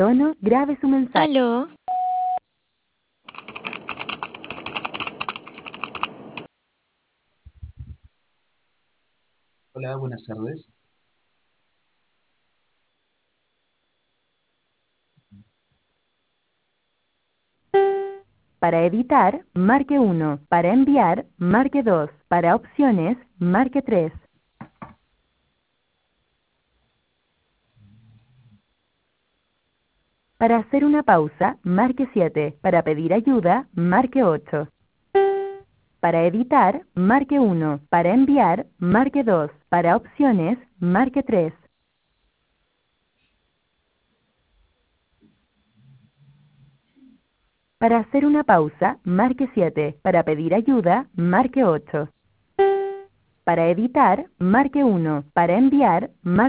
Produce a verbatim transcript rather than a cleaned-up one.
tono, grabe su mensaje. Aló. Hola, buenas tardes. Para editar, marque uno. Para enviar, marque dos. Para opciones, marque tres. Para hacer una pausa, marque siete. Para pedir ayuda, marque ocho. Para editar, marque uno. Para enviar, marque dos. Para opciones, marque tres. Para hacer una pausa, marque siete. Para pedir ayuda, marque ocho. Para editar, marque uno. Para enviar, marque